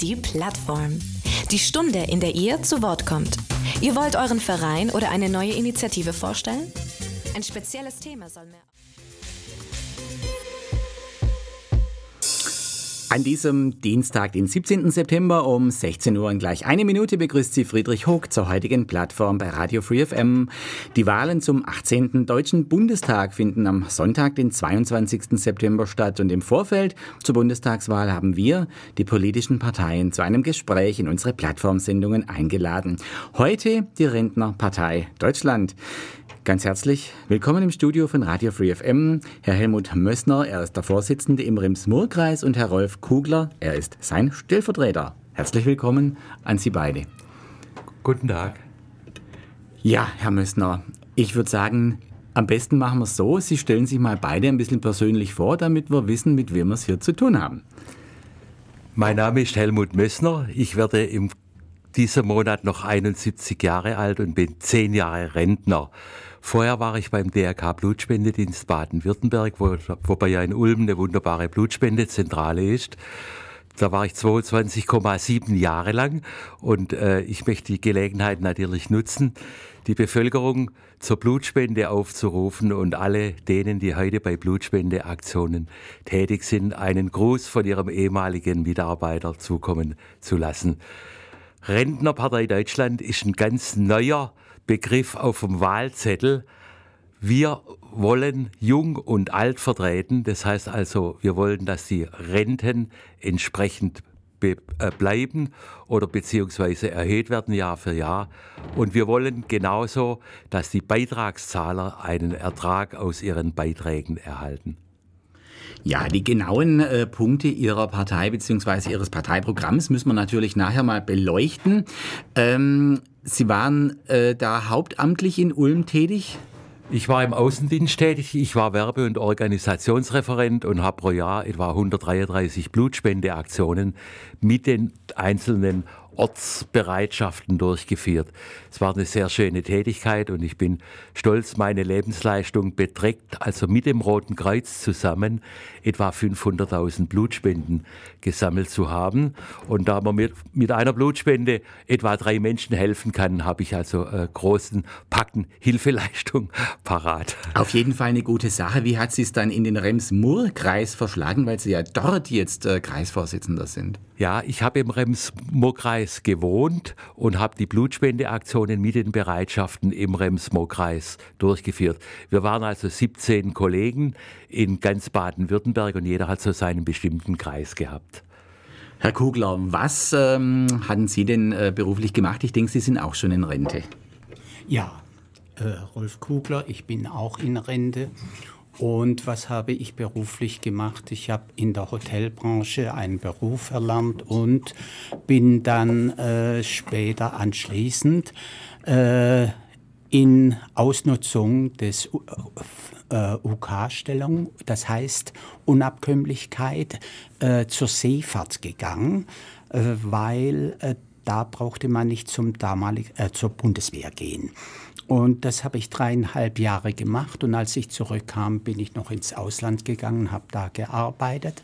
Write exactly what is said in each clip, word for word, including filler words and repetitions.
Die Plattform. Die Stunde, in der ihr zu Wort kommt. Ihr wollt euren Verein oder eine neue Initiative vorstellen? Ein spezielles Thema soll mehr... An diesem Dienstag, den siebzehnten September um sechzehn Uhr und gleich eine Minute begrüßt Sie Friedrich Hoog zur heutigen Plattform bei Radio Free F M. Die Wahlen zum achtzehnten Deutschen Bundestag finden am Sonntag, den zweiundzwanzigsten September statt. Und im Vorfeld zur Bundestagswahl haben wir die politischen Parteien zu einem Gespräch in unsere Plattformsendungen eingeladen. Heute die Rentnerpartei Deutschland. Ganz herzlich willkommen im Studio von Radio Free F M, Herr Helmut Mössner, er ist der Vorsitzende im Rems-Murr-Kreis, und Herr Rolf Kugler, er ist sein Stellvertreter. Herzlich willkommen an Sie beide. Guten Tag. Ja, Herr Mössner, ich würde sagen, am besten machen wir es so, Sie stellen sich mal beide ein bisschen persönlich vor, damit wir wissen, mit wem wir es hier zu tun haben. Mein Name ist Helmut Mössner, ich werde im diesem Monat noch einundsiebzig Jahre alt und bin zehn Jahre Rentner. Vorher war ich beim D R K Blutspendedienst Baden-Württemberg, wo, wobei ja in Ulm eine wunderbare Blutspendezentrale ist. Da war ich zweiundzwanzig Komma sieben Jahre lang und äh, ich möchte die Gelegenheit natürlich nutzen, die Bevölkerung zur Blutspende aufzurufen und alle denen, die heute bei Blutspendeaktionen tätig sind, einen Gruß von ihrem ehemaligen Mitarbeiter zukommen zu lassen. Rentnerpartei Deutschland ist ein ganz neuer Begriff auf dem Wahlzettel. Wir wollen jung und alt vertreten. Das heißt also, wir wollen, dass die Renten entsprechend be- äh, bleiben oder beziehungsweise erhöht werden Jahr für Jahr. Und wir wollen genauso, dass die Beitragszahler einen Ertrag aus ihren Beiträgen erhalten. Ja, die genauen äh, Punkte Ihrer Partei bzw. Ihres Parteiprogramms müssen wir natürlich nachher mal beleuchten. Ähm, Sie waren äh, da hauptamtlich in Ulm tätig? Ich war im Außendienst tätig, ich war Werbe- und Organisationsreferent und habe pro Jahr etwa hundertdreiunddreißig Blutspendeaktionen mit den einzelnen Ortsbereitschaften durchgeführt. Es war eine sehr schöne Tätigkeit und ich bin stolz, meine Lebensleistung beträgt also mit dem Roten Kreuz zusammen etwa fünfhunderttausend Blutspenden gesammelt zu haben. Und da man mit, mit einer Blutspende etwa drei Menschen helfen kann, habe ich also äh, großen Packen Hilfeleistung parat. Auf jeden Fall eine gute Sache. Wie hat Sie es dann in den Rems-Murr-Kreis verschlagen, weil Sie ja dort jetzt äh, Kreisvorsitzender sind? Ja, ich habe im Rems-Murr-Kreis gewohnt und habe die Blutspendeaktionen mit den Bereitschaften im Rems-Murr-Kreis durchgeführt. Wir waren also siebzehn Kollegen in ganz Baden-Württemberg und jeder hat so seinen bestimmten Kreis gehabt. Herr Kugler, was ähm, hatten Sie denn äh, beruflich gemacht? Ich denke, Sie sind auch schon in Rente. Ja, äh, Rolf Kugler, ich bin auch in Rente. Und was habe ich beruflich gemacht? Ich habe in der Hotelbranche einen Beruf erlernt und bin dann äh, später anschließend äh, in Ausnutzung des äh, U K-Stellung, das heißt Unabkömmlichkeit, äh, zur Seefahrt gegangen, äh, weil äh, da brauchte man nicht zum damalig, äh, zur Bundeswehr gehen. Und das habe ich dreieinhalb Jahre gemacht. Und als ich zurückkam, bin ich noch ins Ausland gegangen, habe da gearbeitet.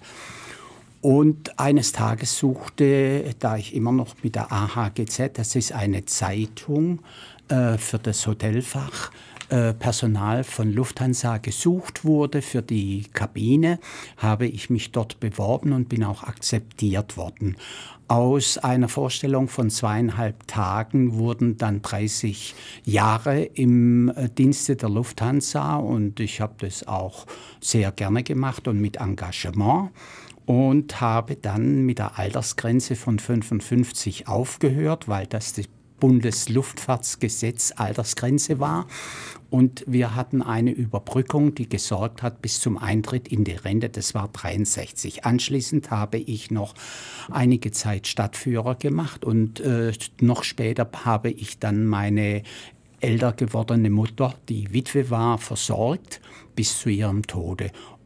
Und eines Tages suchte, da ich immer noch mit der A H G Z, das ist eine Zeitung äh, für das Hotelfach, äh, Personal von Lufthansa gesucht wurde für die Kabine, habe ich mich dort beworben und bin auch akzeptiert worden. Aus einer Vorstellung von zweieinhalb Tagen wurden dann dreißig Jahre im Dienste der Lufthansa und ich habe das auch sehr gerne gemacht und mit Engagement und habe dann mit der Altersgrenze von fünfundfünfzig aufgehört, weil das das Bundesluftfahrtsgesetz Altersgrenze war. Und wir hatten eine Überbrückung, die gesorgt hat bis zum Eintritt in die Rente. Das war dreiundsechzig. Anschließend habe ich noch einige Zeit Stadtführer gemacht und äh, noch später habe ich dann meine älter gewordene Mutter, die Witwe war, versorgt bis zu ihrem Tode.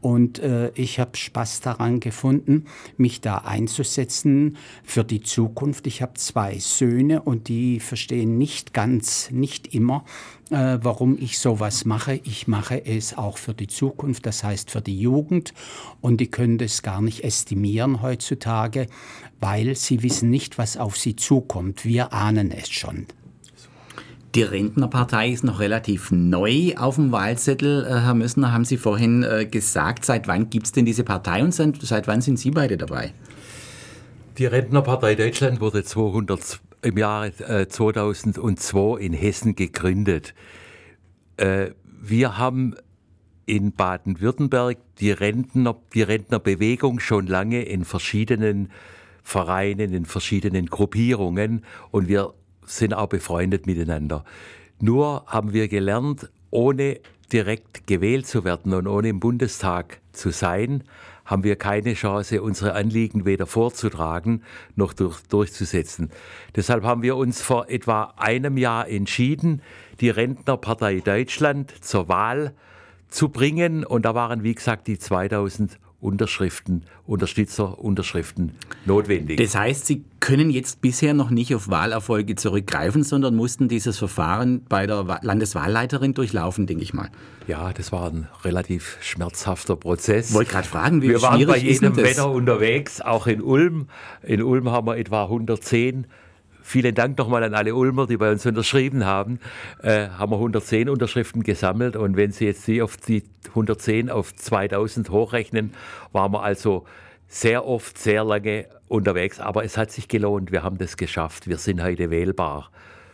Und äh, ich habe Spaß daran gefunden, mich da einzusetzen für die Zukunft. Ich habe zwei Söhne und die verstehen nicht ganz, nicht immer, äh, warum ich sowas mache. Ich mache es auch für die Zukunft, das heißt für die Jugend. Und die können das gar nicht estimieren heutzutage, weil sie wissen nicht, was auf sie zukommt. Wir ahnen es schon. Die Rentnerpartei ist noch relativ neu auf dem Wahlzettel. Herr Mössner, haben Sie vorhin äh, gesagt, seit wann gibt es denn diese Partei und seit, seit wann sind Sie beide dabei? Die Rentnerpartei Deutschland wurde zweihundert, im Jahre äh, zweitausendzwei in Hessen gegründet. Äh, wir haben in Baden-Württemberg die, Rentner, die Rentnerbewegung schon lange in verschiedenen Vereinen, in verschiedenen Gruppierungen und wir sind auch befreundet miteinander. Nur haben wir gelernt, ohne direkt gewählt zu werden und ohne im Bundestag zu sein, haben wir keine Chance, unsere Anliegen weder vorzutragen noch durch, durchzusetzen. Deshalb haben wir uns vor etwa einem Jahr entschieden, die Rentnerpartei Deutschland zur Wahl zu bringen. Und da waren, wie gesagt, die zweitausend Unterschriften, Unterstützer, Unterschriften notwendig. Das heißt, Sie können jetzt bisher noch nicht auf Wahlerfolge zurückgreifen, sondern mussten dieses Verfahren bei der Landeswahlleiterin durchlaufen, denke ich mal. Ja, das war ein relativ schmerzhafter Prozess. Ich wollte gerade fragen, wie wir schwierig waren bei jedem ist das? Wetter unterwegs, auch in Ulm. In Ulm haben wir etwa hundertzehn. Vielen Dank nochmal an alle Ulmer, die bei uns unterschrieben haben. Äh, haben wir hundertzehn Unterschriften gesammelt und wenn Sie jetzt die auf die hundertzehn auf zweitausend hochrechnen, waren wir also sehr oft, sehr lange unterwegs. Aber es hat sich gelohnt, wir haben das geschafft, wir sind heute wählbar.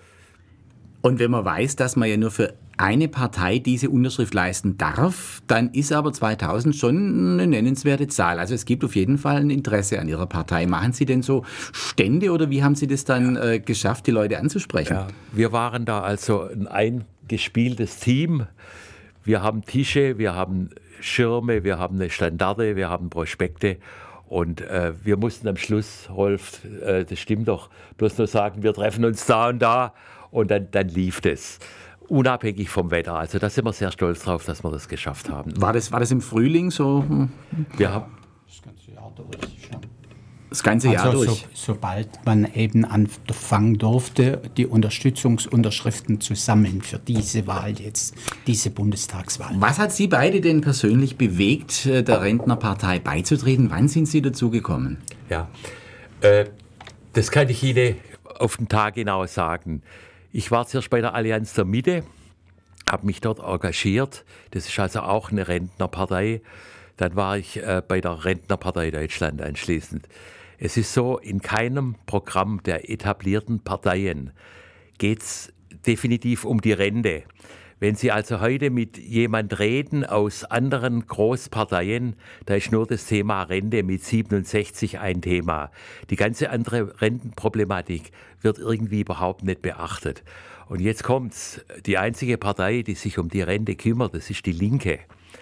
Und wenn man weiß, dass man ja nur für eine Partei diese Unterschrift leisten darf, dann ist aber zweitausend schon eine nennenswerte Zahl. Also es gibt auf jeden Fall ein Interesse an Ihrer Partei. Machen Sie denn so Stände oder wie haben Sie das dann äh, geschafft, die Leute anzusprechen? Ja, wir waren da also ein eingespieltes Team. Wir haben Tische, wir haben Schirme, wir haben eine Standarte, wir haben Prospekte. Und äh, wir mussten am Schluss, Rolf, äh, das stimmt doch, bloß nur sagen, wir treffen uns da und da und dann, dann lief das. Unabhängig vom Wetter. Also da sind wir sehr stolz drauf, dass wir das geschafft haben. War das, war das im Frühling so? Wir haben das ganze Jahr durch schon. Das ganze Jahr also durch? So, sobald man eben anfangen durfte, die Unterstützungsunterschriften zu sammeln für diese Wahl jetzt, diese Bundestagswahl. Was hat Sie beide denn persönlich bewegt, der Rentnerpartei beizutreten? Wann sind Sie dazu gekommen? Ja, äh, das kann ich Ihnen auf den Tag genau sagen. Ich war zuerst bei der Allianz der Mitte, habe mich dort engagiert. Das ist also auch eine Rentnerpartei. Dann war ich äh, bei der Rentnerpartei Deutschland anschließend. Es ist so, in keinem Programm der etablierten Parteien geht es definitiv um die Rente. Wenn Sie also heute mit jemand reden aus anderen Großparteien, da ist nur das Thema Rente mit siebenundsechzig ein Thema. Die ganze andere Rentenproblematik wird irgendwie überhaupt nicht beachtet. Und jetzt kommt's. Die einzige Partei, die sich um die Rente kümmert, das ist die Linke.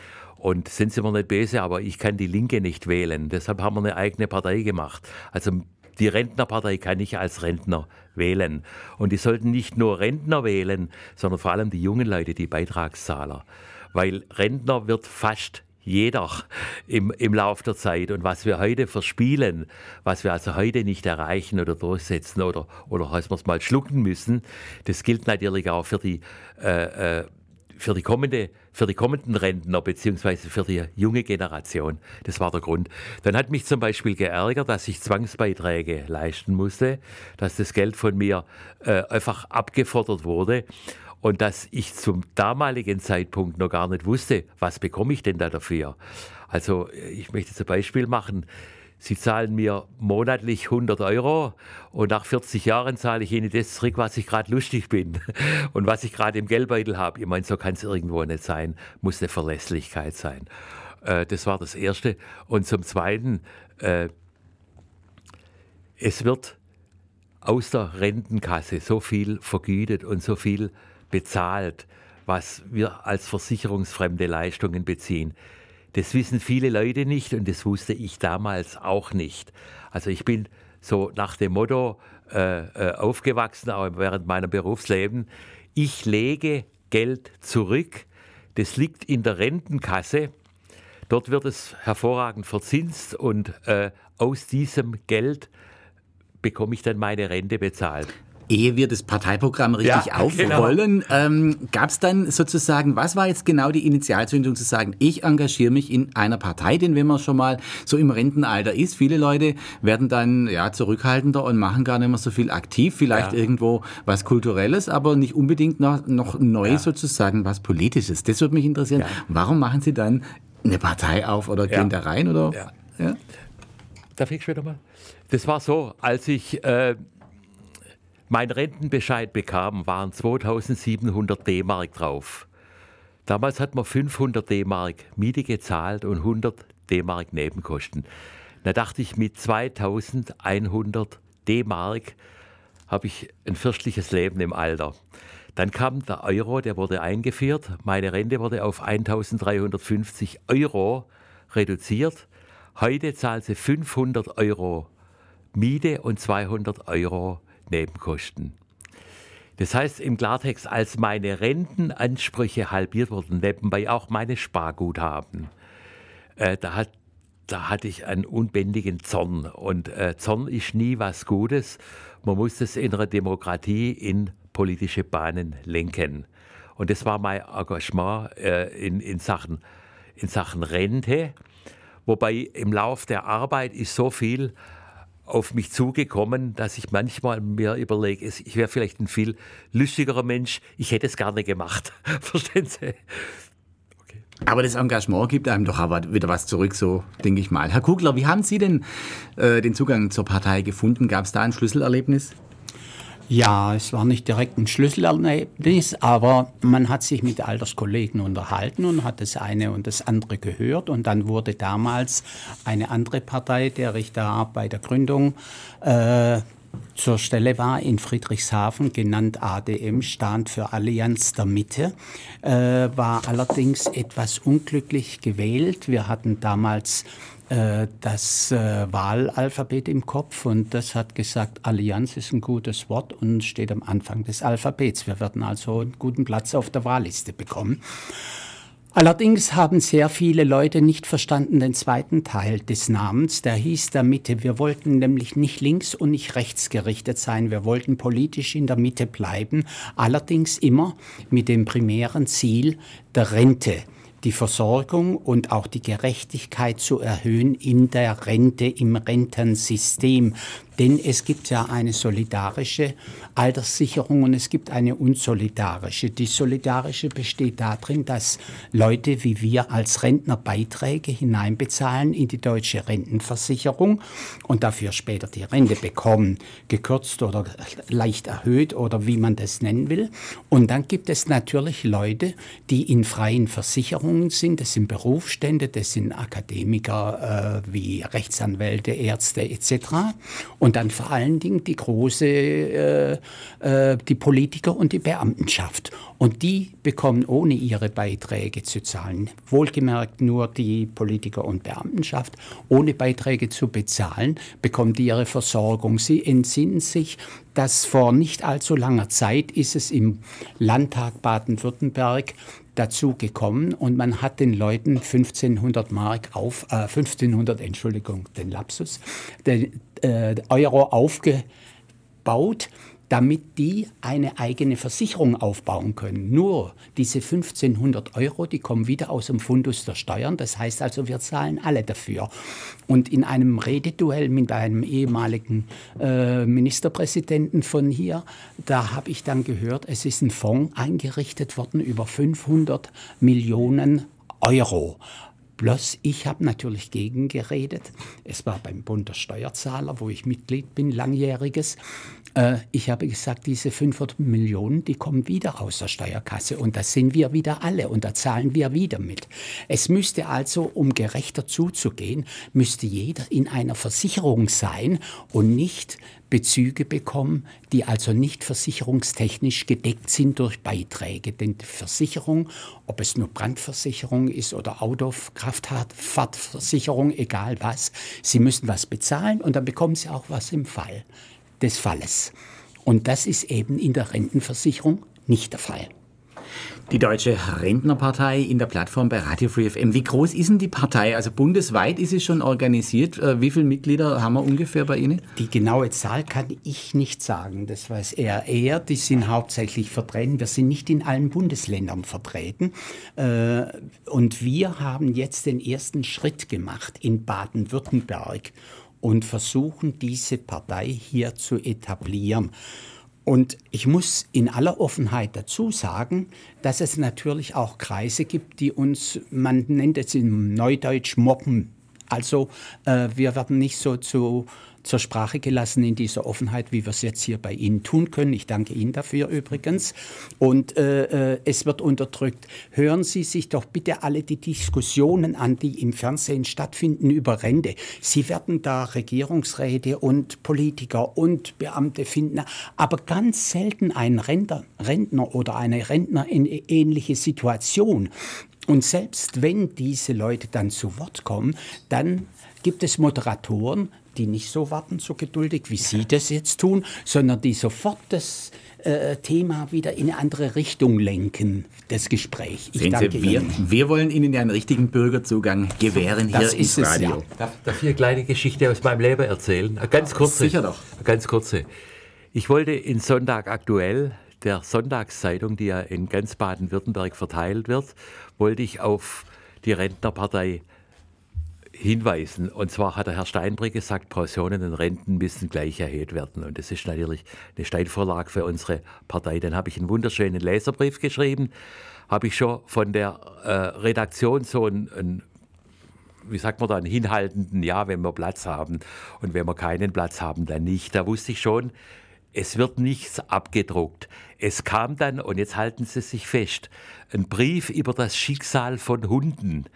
Und sind Sie mir nicht böse, aber ich kann die Linke nicht wählen. Deshalb haben wir eine eigene Partei gemacht. Also die Rentnerpartei kann ich als Rentner wählen. Und die sollten nicht nur Rentner wählen, sondern vor allem die jungen Leute, die Beitragszahler. Weil Rentner wird fast jeder im, im Lauf der Zeit. Und was wir heute verspielen, was wir also heute nicht erreichen oder durchsetzen oder, oder heißt wir es mal schlucken müssen, das gilt natürlich auch für die äh, äh, Für die, kommende, für die kommenden Rentner beziehungsweise für die junge Generation. Das war der Grund. Dann hat mich zum Beispiel geärgert, dass ich Zwangsbeiträge leisten musste, dass das Geld von mir äh, einfach abgefordert wurde und dass ich zum damaligen Zeitpunkt noch gar nicht wusste, was bekomme ich denn da dafür. Also ich möchte zum Beispiel machen, Sie zahlen mir monatlich hundert Euro und nach vierzig Jahren zahle ich Ihnen das zurück, was ich gerade lustig bin und was ich gerade im Geldbeutel habe. Ich meine, so kann es irgendwo nicht sein, muss eine Verlässlichkeit sein. Äh, das war das Erste. Und zum Zweiten, äh, es wird aus der Rentenkasse so viel vergütet und so viel bezahlt, was wir als versicherungsfremde Leistungen beziehen. Das wissen viele Leute nicht und das wusste ich damals auch nicht. Also ich bin so nach dem Motto äh, äh, aufgewachsen, auch während meinem Berufsleben, ich lege Geld zurück, das liegt in der Rentenkasse, Dort wird es hervorragend verzinst und äh, aus diesem Geld bekomme ich dann meine Rente bezahlt. Ehe wir das Parteiprogramm richtig Ja, aufrollen, genau. ähm, gab es dann sozusagen, was war jetzt genau die Initialzündung zu sagen, ich engagiere mich in einer Partei, denn wenn man schon mal so im Rentenalter ist, viele Leute werden dann ja zurückhaltender und machen gar nicht mehr so viel aktiv, vielleicht Ja. irgendwo was Kulturelles, aber nicht unbedingt noch, noch neu Ja. sozusagen was Politisches. Das würde mich interessieren. Ja. Warum machen Sie dann eine Partei auf oder Ja. gehen da rein? Oder? Ja. Ja. Darf ich später mal? Das war so, als ich äh, meinen Rentenbescheid bekam, waren zweitausendsiebenhundert D-Mark drauf. Damals hat man fünfhundert D-Mark Miete gezahlt und hundert D-Mark Nebenkosten. Da dachte ich, mit zweitausendeinhundert D-Mark habe ich ein fürstliches Leben im Alter. Dann kam der Euro, der wurde eingeführt. Meine Rente wurde auf eintausenddreihundertfünfzig Euro reduziert. Heute zahlt sie fünfhundert Euro Miete und zweihundert Euro Nebenkosten. Das heißt im Klartext, als meine Rentenansprüche halbiert wurden, nebenbei auch meine Sparguthaben, äh, da, hat, da hatte ich einen unbändigen Zorn. Und äh, Zorn ist nie was Gutes. Man muss das in einer Demokratie in politische Bahnen lenken. Und das war mein Engagement äh, in, in, Sachen, in Sachen Rente. Wobei im Lauf der Arbeit ist so viel auf mich zugekommen, dass ich manchmal mir überlege, ich wäre vielleicht ein viel lustigerer Mensch, ich hätte es gerne gemacht. Verstehen Sie? Okay. Aber das Engagement gibt einem doch aber wieder was zurück, so denke ich mal. Herr Kugler, wie haben Sie denn äh, den Zugang zur Partei gefunden? Gab es da ein Schlüsselerlebnis? Ja, es war nicht direkt ein Schlüsselerlebnis, aber man hat sich mit Alterskollegen unterhalten und hat das eine und das andere gehört. Und dann wurde damals eine andere Partei, der ich da bei der Gründung äh, zur Stelle war, in Friedrichshafen, genannt A D M, stand für Allianz der Mitte, äh, war allerdings etwas unglücklich gewählt. Wir hatten damals das äh, Wahlalphabet im Kopf und das hat gesagt, Allianz ist ein gutes Wort und steht am Anfang des Alphabets. Wir werden also einen guten Platz auf der Wahlliste bekommen. Allerdings haben sehr viele Leute nicht verstanden den zweiten Teil des Namens, der hieß der Mitte. Wir wollten nämlich nicht links und nicht rechts gerichtet sein. Wir wollten politisch in der Mitte bleiben, allerdings immer mit dem primären Ziel der Rente. Die Versorgung und auch die Gerechtigkeit zu erhöhen in der Rente, im Rentensystem. Denn es gibt ja eine solidarische Alterssicherung und es gibt eine unsolidarische. Die solidarische besteht darin, dass Leute wie wir als Rentner Beiträge hineinbezahlen in die deutsche Rentenversicherung und dafür später die Rente bekommen, gekürzt oder leicht erhöht oder wie man das nennen will. Und dann gibt es natürlich Leute, die in freien Versicherungen sind. Das sind Berufsstände, das sind Akademiker äh, wie Rechtsanwälte, Ärzte et cetera. Und dann vor allen Dingen die große, äh, äh, die Politiker und die Beamtenschaft. Und die bekommen ohne ihre Beiträge zu zahlen, wohlgemerkt nur die Politiker und Beamtenschaft, ohne Beiträge zu bezahlen, bekommen die ihre Versorgung. Sie entsinnen sich, dass vor nicht allzu langer Zeit ist es im Landtag Baden-Württemberg dazu gekommen und man hat den Leuten fünfzehnhundert Mark auf, äh, fünfzehnhundert, Entschuldigung, den Lapsus, den äh, Euro aufgebaut, damit die eine eigene Versicherung aufbauen können. Nur diese fünfzehnhundert Euro, die kommen wieder aus dem Fundus der Steuern. Das heißt also, wir zahlen alle dafür. Und in einem Rededuell mit einem ehemaligen äh, Ministerpräsidenten von hier, da habe ich dann gehört, es ist ein Fonds eingerichtet worden über fünfhundert Millionen Euro. Bloß ich habe natürlich gegengeredet. Es war beim Bund der Steuerzahler, wo ich Mitglied bin, langjähriges. Äh, ich habe gesagt, diese fünfhundert Millionen, die kommen wieder aus der Steuerkasse und da sind wir wieder alle und da zahlen wir wieder mit. Es müsste also, um gerechter zuzugehen, müsste jeder in einer Versicherung sein und nicht Bezüge bekommen, die also nicht versicherungstechnisch gedeckt sind durch Beiträge. Denn die Versicherung, ob es nur Brandversicherung ist oder Autokraftfahrtversicherung, egal was, Sie müssen was bezahlen und dann bekommen Sie auch was im Fall des Falles. Und das ist eben in der Rentenversicherung nicht der Fall. Die Deutsche Rentnerpartei in der Plattform bei Radio Free F M. Wie groß ist denn die Partei? Also bundesweit ist sie schon organisiert. Wie viele Mitglieder haben wir ungefähr bei Ihnen? Die genaue Zahl kann ich nicht sagen. Das weiß er eher. Die sind hauptsächlich vertreten. Wir sind nicht in allen Bundesländern vertreten. Und wir haben jetzt den ersten Schritt gemacht in Baden-Württemberg und versuchen, diese Partei hier zu etablieren. Und ich muss in aller Offenheit dazu sagen, dass es natürlich auch Kreise gibt, die uns, man nennt es im Neudeutsch, mobben. Also äh, wir werden nicht so zu, zur Sprache gelassen in dieser Offenheit, wie wir es jetzt hier bei Ihnen tun können. Ich danke Ihnen dafür übrigens. Und äh, äh, es wird unterdrückt. Hören Sie sich doch bitte alle die Diskussionen an, die im Fernsehen stattfinden über Rente. Sie werden da Regierungsräte und Politiker und Beamte finden, aber ganz selten einen Rentner, Rentner oder eine Rentner in ähnliche Situation. Und selbst wenn diese Leute dann zu Wort kommen, dann gibt es Moderatoren, die nicht so warten, so geduldig, wie Sie das jetzt tun, sondern die sofort das äh, Thema wieder in eine andere Richtung lenken, das Gespräch. Ich Sehen danke Sie, wir, Ihnen. wir wollen Ihnen ja einen richtigen Bürgerzugang gewähren hier Das ins ist es, Radio. ja. Darf, darf ich eine kleine Geschichte aus meinem Leben erzählen? Eine ganz kurze. Sicher doch. Eine ganz kurze. Ich wollte in Sonntag aktuell, der Sonntagszeitung, die ja in ganz Baden-Württemberg verteilt wird, wollte ich auf die Rentnerpartei hinweisen. Und zwar hat der Herr Steinbrück gesagt, Pensionen und Renten müssen gleich erhöht werden. Und das ist natürlich eine Steilvorlage für unsere Partei. Dann habe ich einen wunderschönen Leserbrief geschrieben, habe ich schon von der äh, Redaktion so einen, einen, wie sagt man da, einen hinhaltenden, ja, wenn wir Platz haben und wenn wir keinen Platz haben, dann nicht. Da wusste ich schon, es wird nichts abgedruckt. Es kam dann, und jetzt halten Sie sich fest, ein Brief über das Schicksal von Hunden.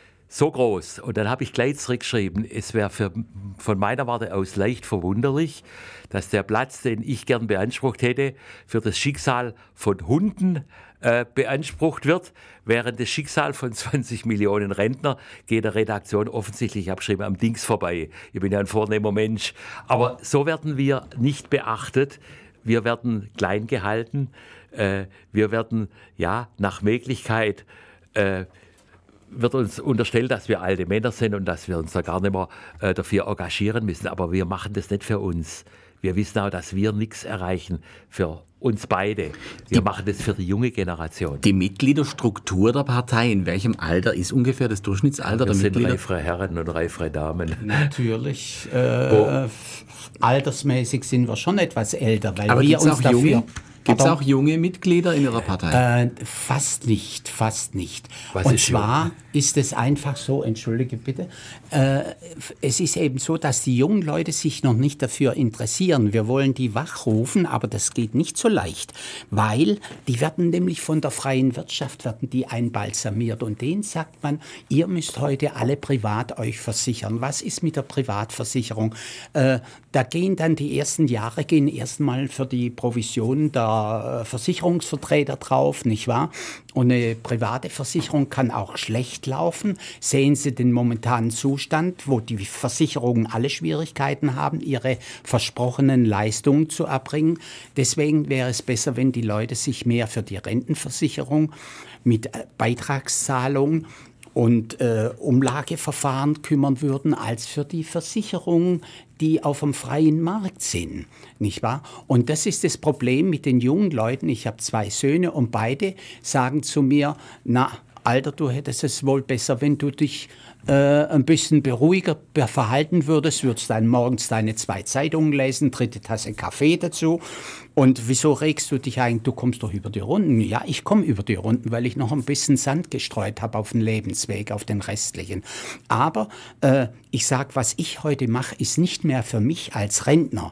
So groß. Und dann habe ich gleich zurückgeschrieben, es wäre von meiner Warte aus leicht verwunderlich, dass der Platz, den ich gern beansprucht hätte, für das Schicksal von Hunden äh, beansprucht wird, während das Schicksal von zwanzig Millionen Rentner geht der Redaktion offensichtlich, ich habe geschrieben, am Dings vorbei. Ich bin ja ein vornehmer Mensch. Aber so werden wir nicht beachtet. Wir werden klein gehalten. Äh, wir werden, ja, nach Möglichkeit äh, wird uns unterstellt, dass wir alte Männer sind und dass wir uns da gar nicht mehr äh, dafür engagieren müssen. Aber wir machen das nicht für uns. Wir wissen auch, dass wir nichts erreichen für uns beide. Wir die, machen das für die junge Generation. Die Mitgliederstruktur der Partei, in welchem Alter ist ungefähr das Durchschnittsalter wir der sind Mitglieder? Reifere Herren und reifere Damen. Natürlich. Äh, altersmäßig sind wir schon etwas älter, weil Aber wir uns dafür... Junge? Gibt es auch junge Mitglieder in Ihrer Partei? Äh, fast nicht, fast nicht. Was Und ist zwar jung? ist es einfach so, entschuldige bitte, äh, es ist eben so, dass die jungen Leute sich noch nicht dafür interessieren. Wir wollen die wachrufen, aber das geht nicht so leicht, weil die werden nämlich von der freien Wirtschaft werden die einbalsamiert und denen sagt man, ihr müsst heute alle privat euch versichern. Was ist mit der Privatversicherung? Äh, da gehen dann die ersten Jahre, gehen erstmal für die Provisionen der Versicherungsvertreter drauf, nicht wahr? Und eine private Versicherung kann auch schlecht laufen. Sehen Sie den momentanen Zustand, wo die Versicherungen alle Schwierigkeiten haben, ihre versprochenen Leistungen zu erbringen. Deswegen wäre es besser, wenn die Leute sich mehr für die Rentenversicherung mit Beitragszahlungen und äh, Umlageverfahren kümmern würden, als für die Versicherungen, die auf dem freien Markt sind, nicht wahr? Und das ist das Problem mit den jungen Leuten. Ich habe zwei Söhne und beide sagen zu mir, na, Alter, du hättest es wohl besser, wenn du dich äh, ein bisschen beruhiger verhalten würdest, würdest dann morgens deine zwei Zeitungen lesen, dritte Tasse Kaffee dazu. Und wieso regst du dich eigentlich? Du kommst doch über die Runden. Ja, ich komme über die Runden, weil ich noch ein bisschen Sand gestreut habe auf den Lebensweg, auf den restlichen. Aber äh, ich sage, was ich heute mache, ist nicht mehr für mich als Rentner.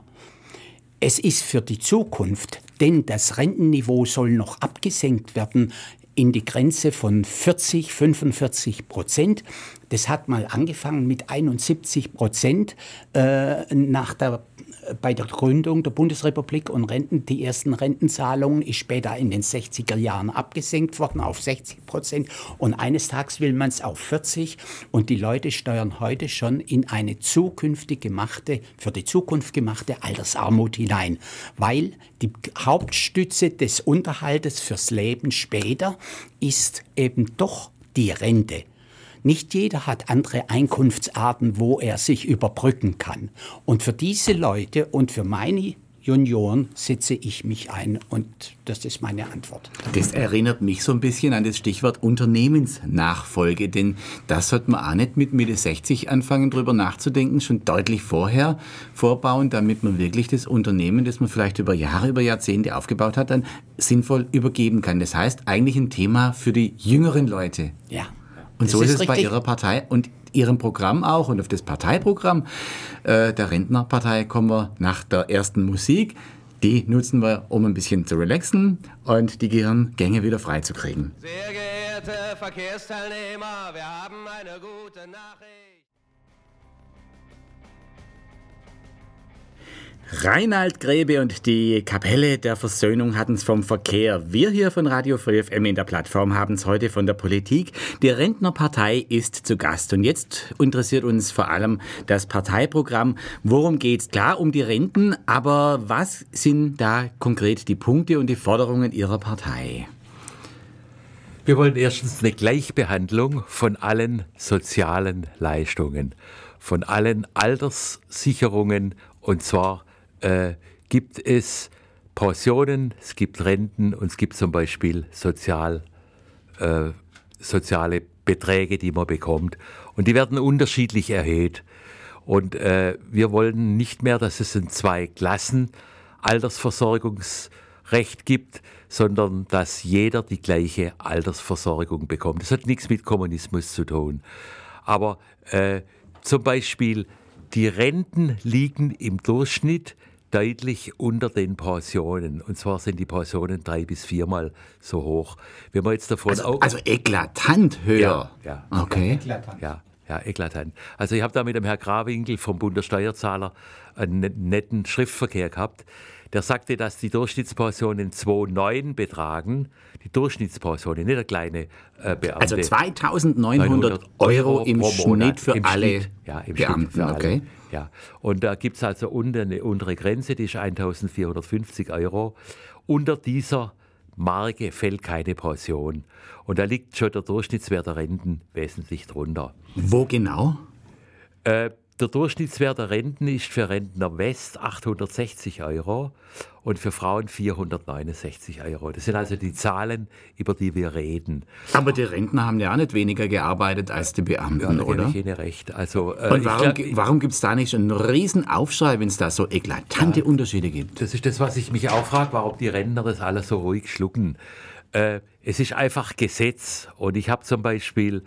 Es ist für die Zukunft, denn das Rentenniveau soll noch abgesenkt werden in die Grenze von vierzig, fünfundvierzig Prozent. Das hat mal angefangen mit einundsiebzig Prozent äh, nach der bei der Gründung der Bundesrepublik und Renten, die ersten Rentenzahlungen ist später in den sechziger Jahren abgesenkt worden auf sechzig Prozent und eines Tages will man es auf vierzig und die Leute steuern heute schon in eine zukünftig gemachte, für die Zukunft gemachte Altersarmut hinein, weil die Hauptstütze des Unterhaltes fürs Leben später ist eben doch die Rente. Nicht jeder hat andere Einkunftsarten, wo er sich überbrücken kann. Und für diese Leute und für meine Junioren setze ich mich ein und das ist meine Antwort. Das erinnert mich so ein bisschen an das Stichwort Unternehmensnachfolge, denn das sollte man auch nicht mit Mitte sechzig anfangen, drüber nachzudenken, schon deutlich vorher vorbauen, damit man wirklich das Unternehmen, das man vielleicht über Jahre, über Jahrzehnte aufgebaut hat, dann sinnvoll übergeben kann. Das heißt, eigentlich ein Thema für die jüngeren Leute. Ja. Und so ist es bei Ihrer Partei und Ihrem Programm auch. Und auf das Parteiprogramm äh, der Rentnerpartei kommen wir nach der ersten Musik. Die nutzen wir, um ein bisschen zu relaxen und die Gehirngänge wieder freizukriegen. Sehr geehrte Verkehrsteilnehmer, wir haben eine gute Nachricht. Reinhard Grebe und die Kapelle der Versöhnung hatten es vom Verkehr. Wir hier von Radio Free F M in der Plattform haben es heute von der Politik. Die Rentnerpartei ist zu Gast. Und jetzt interessiert uns vor allem das Parteiprogramm. Worum geht's? Klar, um die Renten, aber was sind da konkret die Punkte und die Forderungen Ihrer Partei? Wir wollen erstens eine Gleichbehandlung von allen sozialen Leistungen, von allen Alterssicherungen, und zwar Äh, gibt es Pensionen, es gibt Renten und es gibt zum Beispiel Sozial, äh, soziale Beträge, die man bekommt. Und die werden unterschiedlich erhöht. Und äh, wir wollen nicht mehr, dass es ein Zwei-Klassen-Altersversorgungsrecht gibt, sondern dass jeder die gleiche Altersversorgung bekommt. Das hat nichts mit Kommunismus zu tun. Aber äh, zum Beispiel die Renten liegen im Durchschnitt deutlich unter den Pensionen. Und zwar sind die Pensionen drei bis viermal so hoch. Wenn man jetzt davon Also, auch, also eklatant höher. Ja, ja. Okay. Eklatant. Ja, ja, eklatant. Also ich habe da mit dem Herrn Grawinkel vom Bund der Steuerzahler einen netten Schriftverkehr gehabt. Der sagte, dass die Durchschnittspensionen zwei Komma neun betragen. Die Durchschnittspensionen, nicht der kleine äh, Beamte. Also zweitausendneunhundert Euro im pro Schnitt Monat, für im alle Schnitt, ja, im Beamten. Schnitt für alle. Okay. Ja. Und da gibt es also unter eine untere Grenze, die ist eintausendvierhundertfünfzig Euro. Unter dieser Marke fällt keine Pension. Und da liegt schon der Durchschnittswert der Renten wesentlich drunter. Wo genau? Äh, Der Durchschnittswert der Renten ist für Rentner West achthundertsechzig Euro und für Frauen vierhundertneunundsechzig Euro. Das sind also die Zahlen, über die wir reden. Aber die Rentner haben ja auch nicht weniger gearbeitet als die Beamten, Ja, da gebe oder? ich Ihnen recht. Also, äh, Und warum, ich glaub, gi- warum gibt es da nicht einen riesen Aufschrei, wenn es da so eklatante ja. Unterschiede gibt? Das ist das, was ich mich auch frage, warum die Rentner das alles so ruhig schlucken. Äh, es ist einfach Gesetz. Und ich habe zum Beispiel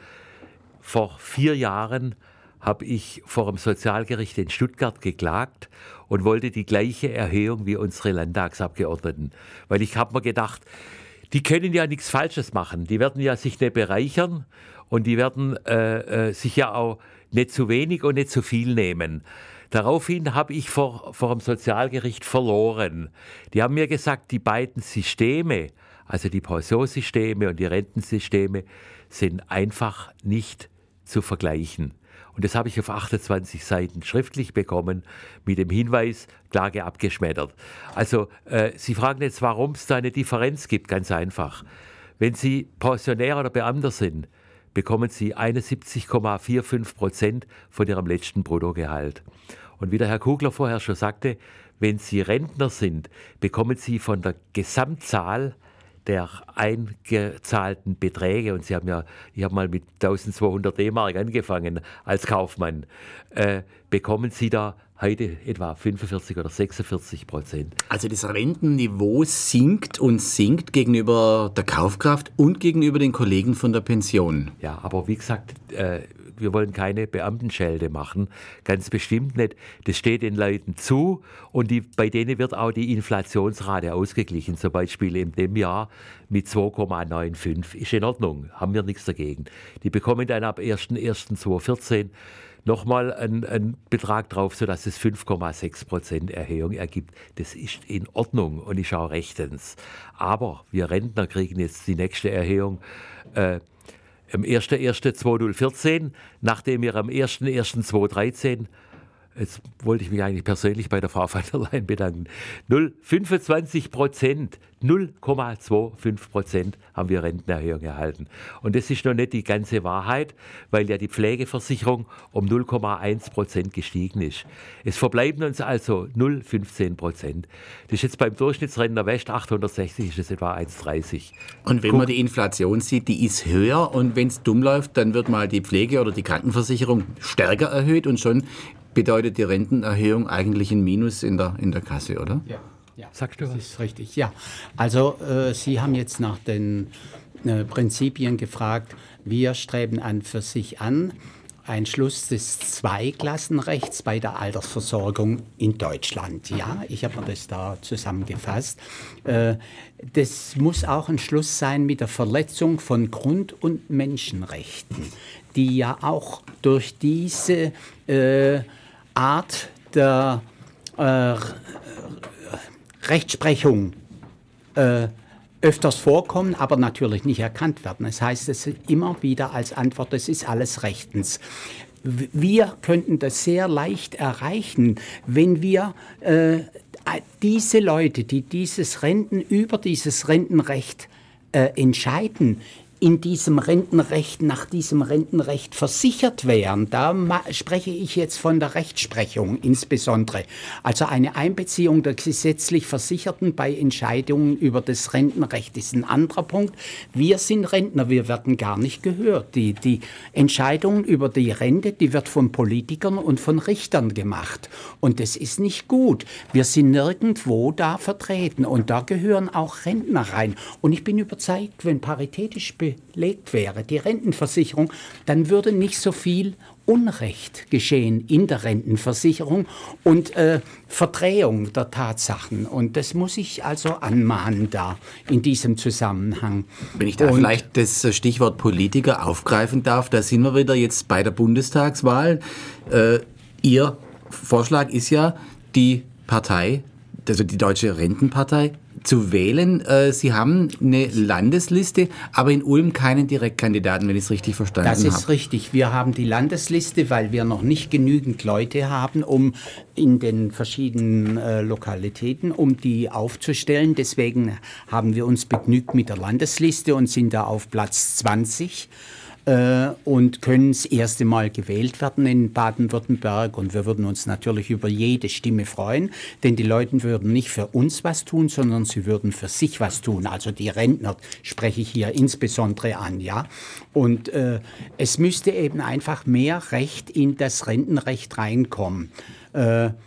vor vier Jahren habe ich vor dem Sozialgericht in Stuttgart geklagt und wollte die gleiche Erhöhung wie unsere Landtagsabgeordneten. Weil ich habe mir gedacht, die können ja nichts Falsches machen. Die werden ja sich nicht bereichern und die werden äh, äh, sich ja auch nicht zu wenig und nicht zu viel nehmen. Daraufhin habe ich vor, vor dem Sozialgericht verloren. Die haben mir gesagt, die beiden Systeme, also die Pensionssysteme und die Rentensysteme, sind einfach nicht zu vergleichen. Und das habe ich auf achtundzwanzig Seiten schriftlich bekommen, mit dem Hinweis, Klage abgeschmettert. Also äh, Sie fragen jetzt, warum es da eine Differenz gibt, ganz einfach. Wenn Sie Pensionär oder Beamter sind, bekommen Sie einundsiebzig Komma fünfundvierzig Prozent von Ihrem letzten Bruttogehalt. Und wie der Herr Kugler vorher schon sagte, wenn Sie Rentner sind, bekommen Sie von der Gesamtzahl der eingezahlten Beträge, und Sie haben ja, ich habe mal mit eintausendzweihundert D-Mark angefangen als Kaufmann, äh, bekommen Sie da heute etwa fünfundvierzig oder sechsundvierzig Prozent. Also das Rentenniveau sinkt und sinkt gegenüber der Kaufkraft und gegenüber den Kollegen von der Pension. Ja, aber wie gesagt, äh, wir wollen keine Beamtenschelde machen, ganz bestimmt nicht. Das steht den Leuten zu und die, bei denen wird auch die Inflationsrate ausgeglichen. Zum Beispiel in dem Jahr mit zwei Komma fünfundneunzig. Ist in Ordnung, haben wir nichts dagegen. Die bekommen dann ab erster erster zweitausendvierzehn nochmal einen, einen Betrag drauf, sodass es fünf Komma sechs Prozent Erhöhung ergibt. Das ist in Ordnung und ist auch rechtens. Aber wir Rentner kriegen jetzt die nächste Erhöhung äh, am ersten ersten zweitausendvierzehn, nachdem wir am ersten ersten zweitausenddreizehn, jetzt wollte ich mich eigentlich persönlich bei der Frau van der Leyen bedanken, null Komma fünfundzwanzig Prozent, null Komma fünfundzwanzig Prozent haben wir Rentenerhöhung erhalten. Und das ist noch nicht die ganze Wahrheit, weil ja die Pflegeversicherung um null Komma eins Prozent gestiegen ist. Es verbleiben uns also null Komma fünfzehn Prozent. Das ist jetzt beim Durchschnittsrentner West achthundertsechzig, ist es etwa eins Komma dreißig. Und wenn Guck, man die Inflation sieht, die ist höher und wenn es dumm läuft, dann wird mal die Pflege oder die Krankenversicherung stärker erhöht und schon bedeutet die Rentenerhöhung eigentlich ein Minus in der, in der Kasse, oder? Ja, ja. Sagst du das was? ist richtig. Ja, also äh, Sie haben jetzt nach den äh, Prinzipien gefragt. Wir streben an für sich an einen Schluss des Zweiklassenrechts bei der Altersversorgung in Deutschland. Ja, ich habe mir das da zusammengefasst. Äh, das muss auch ein Schluss sein mit der Verletzung von Grund- und Menschenrechten, die ja auch durch diese äh, Art der äh, Rechtsprechung äh, öfters vorkommen, aber natürlich nicht erkannt werden. Das heißt, es ist immer wieder als Antwort, das ist alles rechtens. Wir könnten das sehr leicht erreichen, wenn wir äh, diese Leute, die dieses Renten, über dieses Rentenrecht äh, entscheiden, in diesem Rentenrecht, nach diesem Rentenrecht versichert wären. Da spreche ich jetzt von der Rechtsprechung insbesondere. Also eine Einbeziehung der gesetzlich Versicherten bei Entscheidungen über das Rentenrecht ist ein anderer Punkt. Wir sind Rentner, wir werden gar nicht gehört. Die, die Entscheidung über die Rente, die wird von Politikern und von Richtern gemacht. Und das ist nicht gut. Wir sind nirgendwo da vertreten und da gehören auch Rentner rein. Und ich bin überzeugt, wenn paritätisch belegt wäre, die Rentenversicherung, dann würde nicht so viel Unrecht geschehen in der Rentenversicherung und äh, Verdrehung der Tatsachen. Und das muss ich also anmahnen da in diesem Zusammenhang. Wenn ich da und vielleicht das Stichwort Politiker aufgreifen darf, da sind wir wieder jetzt bei der Bundestagswahl. Äh, Ihr Vorschlag ist ja, die Partei, also die Deutsche Rentenpartei, zu wählen. Sie haben eine Landesliste, aber in Ulm keinen Direktkandidaten, wenn ich es richtig verstanden habe. Das ist richtig. Wir haben die Landesliste, weil wir noch nicht genügend Leute haben, um in den verschiedenen äh, Lokalitäten, um die aufzustellen. Deswegen haben wir uns begnügt mit der Landesliste und sind da auf Platz zwanzig. Und können das erste Mal gewählt werden in Baden-Württemberg. Und wir würden uns natürlich über jede Stimme freuen, denn die Leute würden nicht für uns was tun, sondern sie würden für sich was tun. Also die Rentner spreche ich hier insbesondere an, ja. Und äh, es müsste eben einfach mehr Recht in das Rentenrecht reinkommen. Äh, äh,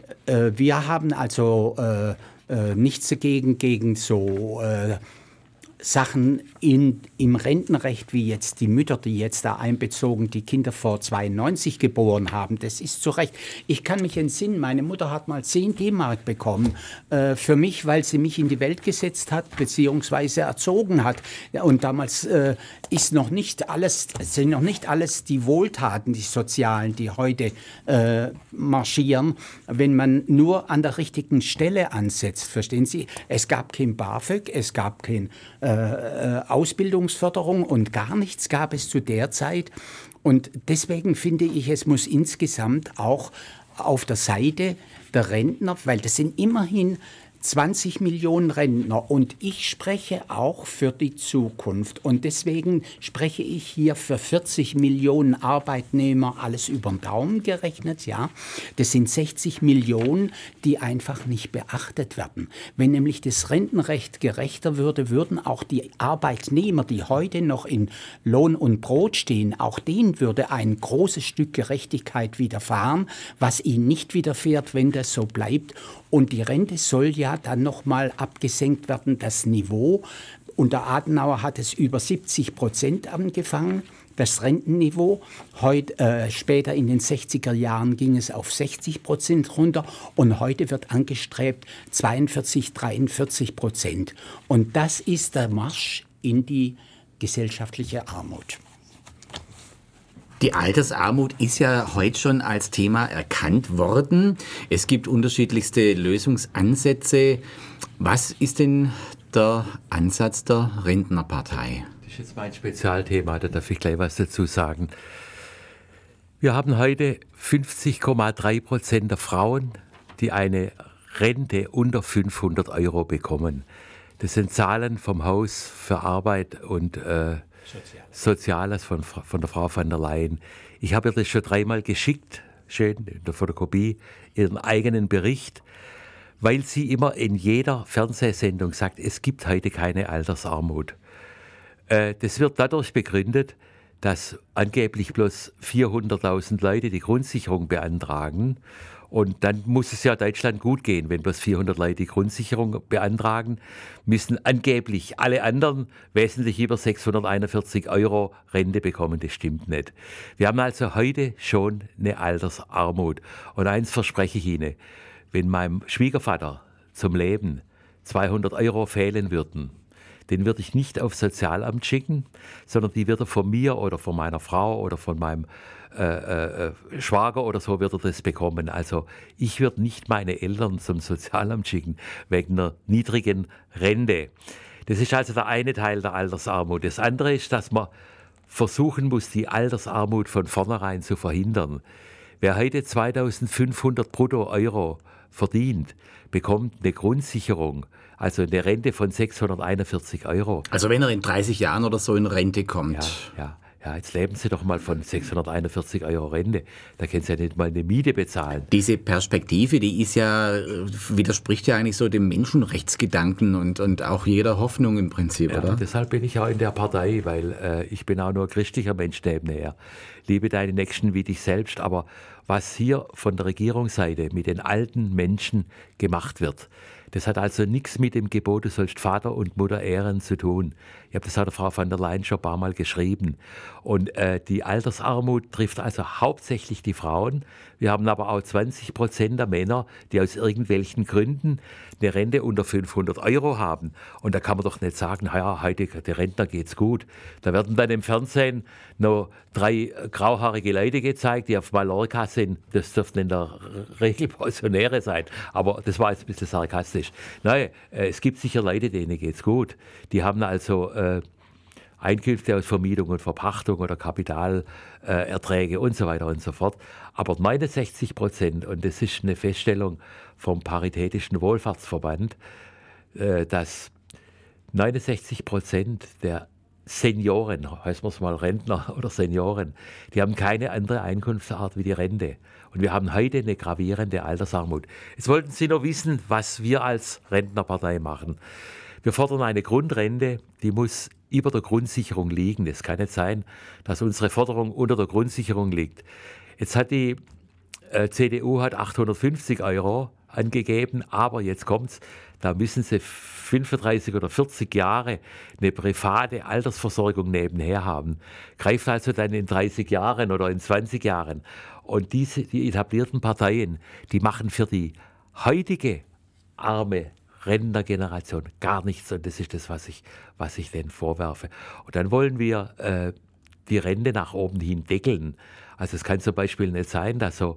wir haben also äh, äh, nichts dagegen, gegen so Äh, Sachen in, im Rentenrecht, wie jetzt die Mütter, die jetzt da einbezogen, die Kinder vor zweiundneunzig geboren haben, das ist zu Recht. Ich kann mich entsinnen, meine Mutter hat mal zehn D-Mark bekommen äh, für mich, weil sie mich in die Welt gesetzt hat, beziehungsweise erzogen hat. Ja, und damals äh, ist noch nicht alles, sind noch nicht alles die Wohltaten, die sozialen, die heute äh, marschieren, wenn man nur an der richtigen Stelle ansetzt, verstehen Sie? Es gab kein BAföG, es gab kein äh, Ausbildungsförderung und gar nichts gab es zu der Zeit. Und deswegen finde ich, es muss insgesamt auch auf der Seite der Rentner, weil das sind immerhin zwanzig Millionen Rentner und ich spreche auch für die Zukunft und deswegen spreche ich hier für vierzig Millionen Arbeitnehmer, alles über den Daumen gerechnet, ja. Das sind sechzig Millionen, die einfach nicht beachtet werden. Wenn nämlich das Rentenrecht gerechter würde, würden auch die Arbeitnehmer, die heute noch in Lohn und Brot stehen, auch denen würde ein großes Stück Gerechtigkeit widerfahren, was ihnen nicht widerfährt, wenn das so bleibt. Und die Rente soll ja dann nochmal abgesenkt werden, das Niveau. Unter Adenauer hat es über siebzig Prozent angefangen, das Rentenniveau. Heute, äh, später in den sechziger Jahren ging es auf sechzig Prozent runter und heute wird angestrebt zweiundvierzig, dreiundvierzig Prozent. Und das ist der Marsch in die gesellschaftliche Armut. Die Altersarmut ist ja heute schon als Thema erkannt worden. Es gibt unterschiedlichste Lösungsansätze. Was ist denn der Ansatz der Rentnerpartei? Das ist jetzt mein Spezialthema, da darf ich gleich was dazu sagen. Wir haben heute fünfzig Komma drei Prozent der Frauen, die eine Rente unter fünfhundert Euro bekommen. Das sind Zahlen vom Haus für Arbeit und äh, Soziales, Soziales von, von der Frau von der Leyen. Ich habe ihr das schon dreimal geschickt, schön in der Fotokopie, ihren eigenen Bericht, weil sie immer in jeder Fernsehsendung sagt, es gibt heute keine Altersarmut. Äh, das wird dadurch begründet, dass angeblich bloß vierhunderttausend Leute die Grundsicherung beantragen. Und dann muss es ja Deutschland gut gehen, wenn bloß vierhundert Leute die Grundsicherung beantragen, müssen angeblich alle anderen wesentlich über sechshunderteinundvierzig Euro Rente bekommen. Das stimmt nicht. Wir haben also heute schon eine Altersarmut. Und eins verspreche ich Ihnen, wenn meinem Schwiegervater zum Leben zweihundert Euro fehlen würden, den würde ich nicht aufs Sozialamt schicken, sondern die wird er von mir oder von meiner Frau oder von meinem äh, äh, Schwager oder so wird er das bekommen. Also ich würde nicht meine Eltern zum Sozialamt schicken wegen einer niedrigen Rente. Das ist also der eine Teil der Altersarmut. Das andere ist, dass man versuchen muss, die Altersarmut von vornherein zu verhindern. Wer heute zweitausendfünfhundert brutto Euro verdient, bekommt eine Grundsicherung, also eine Rente von sechshunderteinundvierzig Euro. Also wenn er in dreißig Jahren oder so in Rente kommt. Ja, ja, ja, jetzt leben Sie doch mal von sechshunderteinundvierzig Euro Rente. Da können Sie ja nicht mal eine Miete bezahlen. Diese Perspektive, die ist ja, widerspricht ja eigentlich so dem Menschenrechtsgedanken und, und auch jeder Hoffnung im Prinzip, ja, oder? Deshalb bin ich auch in der Partei, weil äh, ich bin auch nur ein christlicher Mensch nebenher. Liebe deine Nächsten wie dich selbst, aber was hier von der Regierungsseite mit den alten Menschen gemacht wird, das hat also nichts mit dem Gebot, du sollst Vater und Mutter ehren, zu tun. Ich habe das hat der Frau von der Leyen schon ein paar Mal geschrieben. Und äh, die Altersarmut trifft also hauptsächlich die Frauen. Wir haben aber auch zwanzig Prozent der Männer, die aus irgendwelchen Gründen eine Rente unter fünfhundert Euro haben. Und da kann man doch nicht sagen, ja, heute der Rentner geht's gut. Da werden dann im Fernsehen noch drei grauhaarige Leute gezeigt, die auf Mallorca sind. Das dürften in der Regel Pensionäre sein. Aber das war jetzt ein bisschen sarkastisch. Nein, äh, es gibt sicher Leute, denen geht's gut. Die haben also äh, Einkünfte aus Vermietung und Verpachtung oder Kapitalerträge äh, und so weiter und so fort. Aber neunundsechzig Prozent, und das ist eine Feststellung vom Paritätischen Wohlfahrtsverband, äh, dass neunundsechzig Prozent der Senioren, heißt man es mal Rentner oder Senioren, die haben keine andere Einkunftsart wie die Rente. Und wir haben heute eine gravierende Altersarmut. Jetzt wollten Sie noch wissen, was wir als Rentnerpartei machen. Wir fordern eine Grundrente, die muss über der Grundsicherung liegen. Es kann nicht sein, dass unsere Forderung unter der Grundsicherung liegt. Jetzt hat die äh, C D U hat achthundertfünfzig Euro angegeben, aber jetzt kommt's, da müssen sie fünfunddreißig oder vierzig Jahre eine private Altersversorgung nebenher haben. Greift also dann in dreißig Jahren oder in zwanzig Jahren. Und diese, die etablierten Parteien, die machen für die heutige arme Rentnergeneration gar nichts. Und das ist das, was ich, was ich denen vorwerfe. Und dann wollen wir äh, die Rente nach oben hin deckeln. Also es kann zum Beispiel nicht sein, dass so,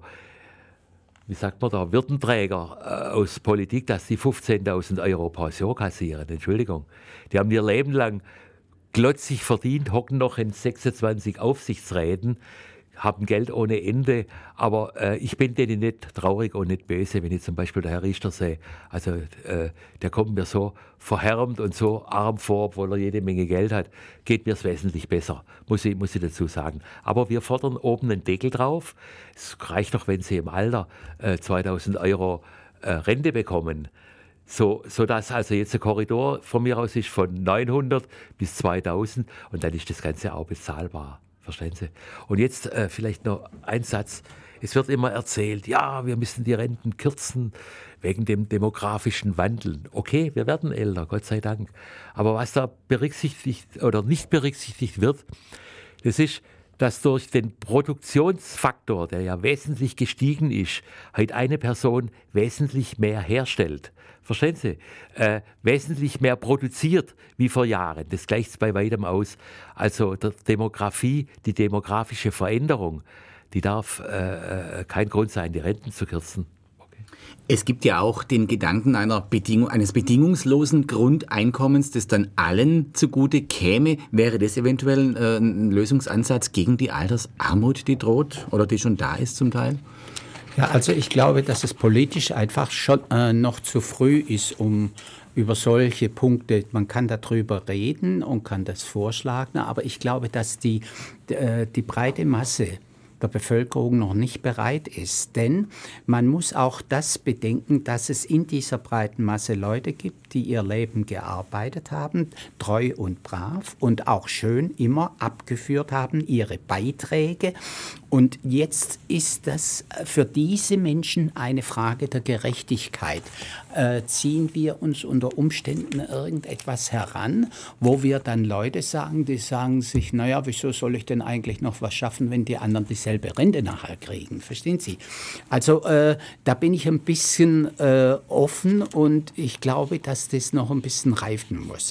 wie sagt man da, Würdenträger äh, aus Politik, dass die fünfzehntausend Euro Pension kassieren. Entschuldigung. Die haben ihr Leben lang glotzig verdient, hocken noch in sechsundzwanzig Aufsichtsräten, haben Geld ohne Ende, aber äh, ich bin denen nicht traurig und nicht böse, wenn ich zum Beispiel der Herr Richter sehe. Also äh, der kommt mir so verhärmt und so arm vor, obwohl er jede Menge Geld hat, geht mir es wesentlich besser, muss ich, muss ich dazu sagen. Aber wir fordern oben einen Deckel drauf. Es reicht doch, wenn Sie im Alter äh, zweitausend Euro äh, Rente bekommen. So, so dass also jetzt der Korridor von mir aus ist von neunhundert bis zweitausend und dann ist das Ganze auch bezahlbar. Verstehen Sie? Und jetzt äh, vielleicht noch ein Satz. Es wird immer erzählt, ja, wir müssen die Renten kürzen wegen dem demografischen Wandel. Okay, wir werden älter, Gott sei Dank. Aber was da berücksichtigt oder nicht berücksichtigt wird, das ist, dass durch den Produktionsfaktor, der ja wesentlich gestiegen ist, heute eine Person wesentlich mehr herstellt. Verstehen Sie? Äh, wesentlich mehr produziert wie vor Jahren. Das gleicht es bei weitem aus. Also der Demografie, die demografische Veränderung, die darf äh, kein Grund sein, die Renten zu kürzen. Es gibt ja auch den Gedanken einer Bedingung, eines bedingungslosen Grundeinkommens, das dann allen zugute käme. Wäre das eventuell äh, ein Lösungsansatz gegen die Altersarmut, die droht oder die schon da ist zum Teil? Ja, also ich glaube, dass es politisch einfach schon äh, noch zu früh ist, um über solche Punkte, man kann darüber reden und kann das vorschlagen, aber ich glaube, dass die, äh, die breite Masse der Bevölkerung noch nicht bereit ist. Denn man muss auch das bedenken, dass es in dieser breiten Masse Leute gibt, die ihr Leben gearbeitet haben, treu und brav und auch schön immer abgeführt haben, ihre Beiträge. Und jetzt ist das für diese Menschen eine Frage der Gerechtigkeit. Äh, ziehen wir uns unter Umständen irgendetwas heran, wo wir dann Leute sagen, die sagen sich, naja, wieso soll ich denn eigentlich noch was schaffen, wenn die anderen dieselbe Rente nachher kriegen? Verstehen Sie? Also äh, da bin ich ein bisschen äh, offen und ich glaube, dass das noch ein bisschen reifen muss.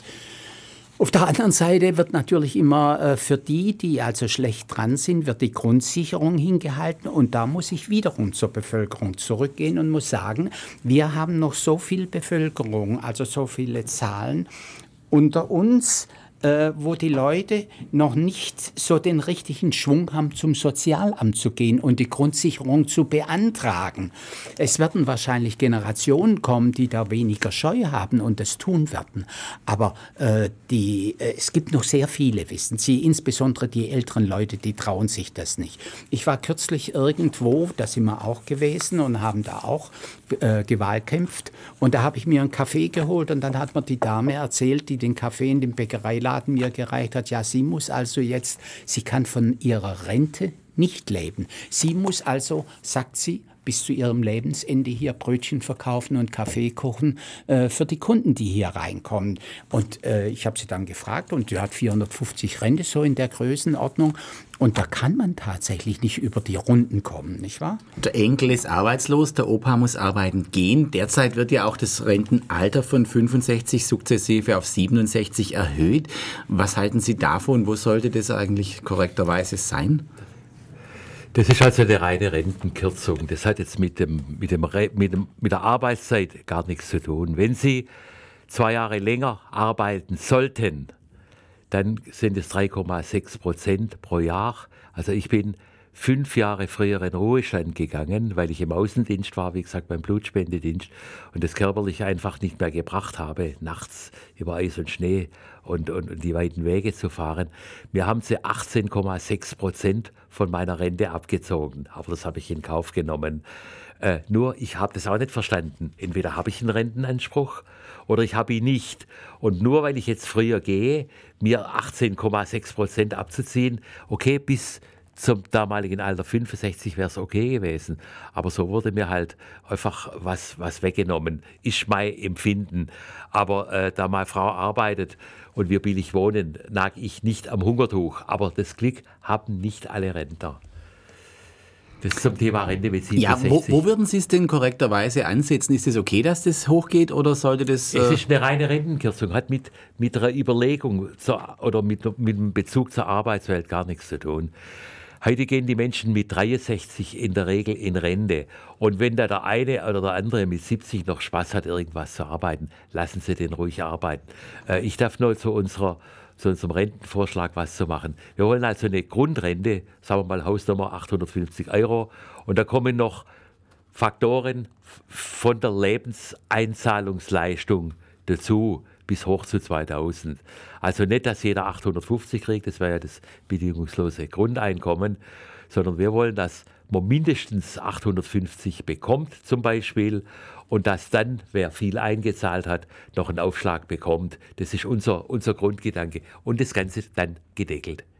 Auf der anderen Seite wird natürlich immer äh, für die, die also schlecht dran sind, wird die Grundsicherung hingehalten. Und da muss ich wiederum zur Bevölkerung zurückgehen und muss sagen, wir haben noch so viel Bevölkerung, also so viele Zahlen unter uns, äh, wo die Leute noch nicht so den richtigen Schwung haben, zum Sozialamt zu gehen und die Grundsicherung zu beantragen. Es werden wahrscheinlich Generationen kommen, die da weniger Scheu haben und das tun werden. Aber äh, die, äh, es gibt noch sehr viele, wissen Sie, insbesondere die älteren Leute, die trauen sich das nicht. Ich war kürzlich irgendwo, da sind wir auch gewesen und haben da auch äh, gewahlkämpft und da habe ich mir einen Kaffee geholt und dann hat mir die Dame erzählt, die den Kaffee in dem Bäckereiladen mir gereicht hat, ja, sie muss also jetzt, sie kann von ihrer Rente nicht leben. Sie muss also, sagt sie, bis zu ihrem Lebensende hier Brötchen verkaufen und Kaffee kochen äh, für die Kunden, die hier reinkommen. Und äh, ich habe sie dann gefragt und die hat vierhundertfünfzig Rente, so in der Größenordnung. Und da kann man tatsächlich nicht über die Runden kommen, nicht wahr? Der Enkel ist arbeitslos, der Opa muss arbeiten gehen. Derzeit wird ja auch das Rentenalter von fünfundsechzig sukzessive auf siebenundsechzig erhöht. Was halten Sie davon? Wo sollte das eigentlich korrekterweise sein? Das ist also eine reine Rentenkürzung. Das hat jetzt mit, dem, mit, dem, mit, dem, mit der Arbeitszeit gar nichts zu tun. Wenn Sie zwei Jahre länger arbeiten sollten, dann sind es drei Komma sechs Prozent pro Jahr. Also ich bin fünf Jahre früher in Ruhestand gegangen, weil ich im Außendienst war, wie gesagt, beim Blutspendedienst und das körperlich einfach nicht mehr gebracht habe, nachts über Eis und Schnee und, und, und die weiten Wege zu fahren. Mir haben sie achtzehn Komma sechs Prozent von meiner Rente abgezogen, aber das habe ich in Kauf genommen. Äh, nur, ich habe das auch nicht verstanden. Entweder habe ich einen Rentenanspruch oder ich habe ihn nicht. Und nur weil ich jetzt früher gehe, mir achtzehn Komma sechs Prozent abzuziehen, okay, bis zum damaligen Alter fünfundsechzig wäre es okay gewesen. Aber so wurde mir halt einfach was, was weggenommen. Ist mein Empfinden. Aber äh, da meine Frau arbeitet und wir billig wohnen, nag ich nicht am Hungertuch. Aber das Glück haben nicht alle Rentner. Das zum Thema Rente mit siebenundsechzig. Ja, wo, wo würden Sie es denn korrekterweise ansetzen? Ist es okay, dass das hochgeht oder sollte das... Äh es ist eine reine Rentenkürzung, hat mit, mit einer Überlegung zur, oder mit, mit einem Bezug zur Arbeitswelt gar nichts zu tun. Heute gehen die Menschen mit dreiundsechzig in der Regel in Rente. Und wenn da der eine oder der andere mit siebzig noch Spaß hat, irgendwas zu arbeiten, lassen Sie den ruhig arbeiten. Äh, ich darf nur zu unserer zu unserem Rentenvorschlag was zu machen. Wir wollen also eine Grundrente, sagen wir mal Hausnummer achthundertfünfzig Euro. Und da kommen noch Faktoren von der Lebenseinzahlungsleistung dazu bis hoch zu zweitausend. Also nicht, dass jeder achthundertfünfzig kriegt, das wäre ja das bedingungslose Grundeinkommen, sondern wir wollen, dass man mindestens achthundertfünfzig bekommt zum Beispiel und dass dann, wer viel eingezahlt hat, noch einen Aufschlag bekommt. Das ist unser, unser Grundgedanke und das Ganze dann gedeckelt.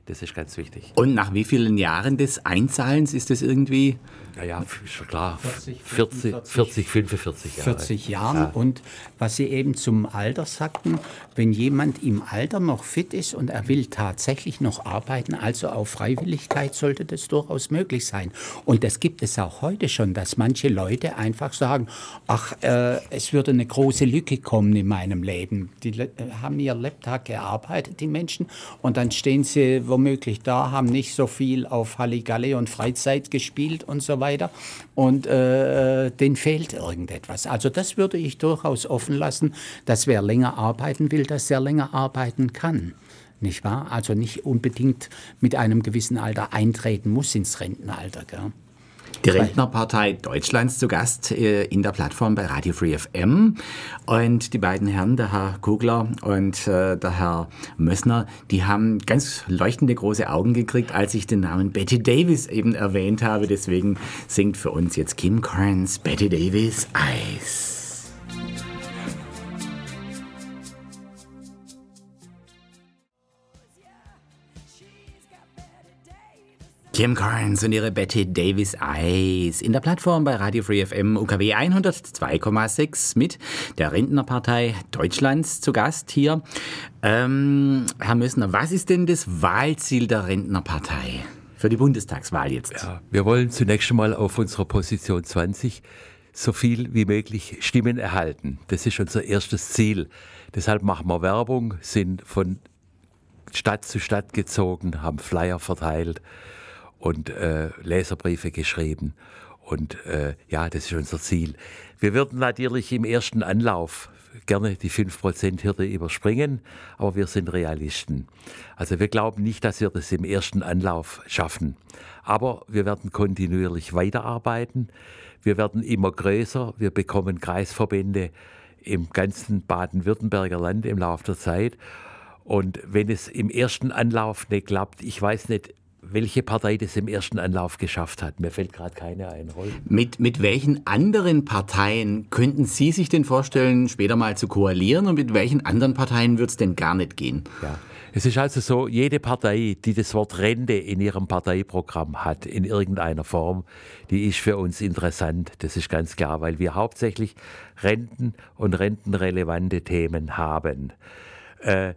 Das ist ganz wichtig. Und nach wie vielen Jahren des Einzahlens ist das irgendwie? Naja, schon klar, vierzig, vierzig, vierzig, fünfundvierzig Jahre. vierzig Jahren. Ja. Und was Sie eben zum Alter sagten, wenn jemand im Alter noch fit ist und er will tatsächlich noch arbeiten, also auf Freiwilligkeit, sollte das durchaus möglich sein. Und das gibt es auch heute schon, dass manche Leute einfach sagen, ach, äh, es würde eine große Lücke kommen in meinem Leben. Die le- haben ihr Lebtag gearbeitet, die Menschen, und dann stehen sie womöglich da, haben nicht so viel auf Halligalli und Freizeit gespielt und so weiter. Und äh, denen fehlt irgendetwas. Also das würde ich durchaus offen lassen, dass wer länger arbeiten will, dass er länger arbeiten kann. Nicht wahr? Also nicht unbedingt mit einem gewissen Alter eintreten muss ins Rentenalter. Gell? Die Rentnerpartei Deutschlands zu Gast äh, in der Plattform bei Radio Free F M. Und die beiden Herren, der Herr Kugler und äh, der Herr Mössner, die haben ganz leuchtende große Augen gekriegt, als ich den Namen Bette Davis eben erwähnt habe. Deswegen singt für uns jetzt Kim Carnes Bette Davis Eyes. Kim Carnes und ihre Bette Davis Eyes in der Plattform bei Radio Free F M U K W hundertzwei Komma sechs mit der Rentnerpartei Deutschlands zu Gast hier. Ähm, Herr Mössner, was ist denn das Wahlziel der Rentnerpartei für die Bundestagswahl jetzt? Ja, wir wollen zunächst einmal auf unserer Position zwanzig so viel wie möglich Stimmen erhalten. Das ist unser erstes Ziel. Deshalb machen wir Werbung, sind von Stadt zu Stadt gezogen, haben Flyer verteilt und äh, Leserbriefe geschrieben. Und äh, ja, das ist unser Ziel. Wir würden natürlich im ersten Anlauf gerne die fünf Prozent Hürde überspringen, aber wir sind Realisten. Also wir glauben nicht, dass wir das im ersten Anlauf schaffen. Aber wir werden kontinuierlich weiterarbeiten. Wir werden immer größer. Wir bekommen Kreisverbände im ganzen Baden-Württemberger Land im Laufe der Zeit. Und wenn es im ersten Anlauf nicht klappt, ich weiß nicht, welche Partei das im ersten Anlauf geschafft hat. Mir fällt gerade keine ein. Mit, mit welchen anderen Parteien könnten Sie sich denn vorstellen, später mal zu koalieren, und mit welchen anderen Parteien wird es denn gar nicht gehen? Ja. Es ist also so, jede Partei, die das Wort Rente in ihrem Parteiprogramm hat, in irgendeiner Form, die ist für uns interessant. Das ist ganz klar, weil wir hauptsächlich Renten und rentenrelevante Themen haben. Äh,